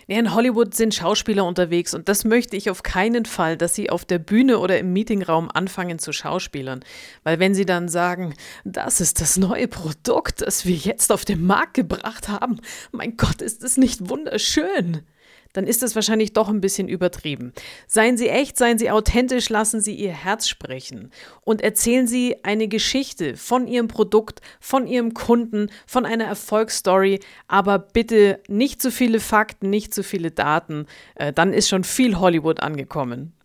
Ja, in Hollywood sind Schauspieler unterwegs und das möchte ich auf keinen Fall, dass sie auf der Bühne oder im Meetingraum anfangen zu schauspielern. Weil wenn sie dann sagen, das ist das neue Produkt, das wir jetzt auf den Markt gebracht haben, mein Gott, ist es nicht wunderschön? Dann ist es wahrscheinlich doch ein bisschen übertrieben. Seien Sie echt, seien Sie authentisch, lassen Sie Ihr Herz sprechen und erzählen Sie eine Geschichte von Ihrem Produkt, von Ihrem Kunden, von einer Erfolgsstory, aber bitte nicht zu viele Fakten, nicht zu viele Daten, dann ist schon viel Hollywood angekommen.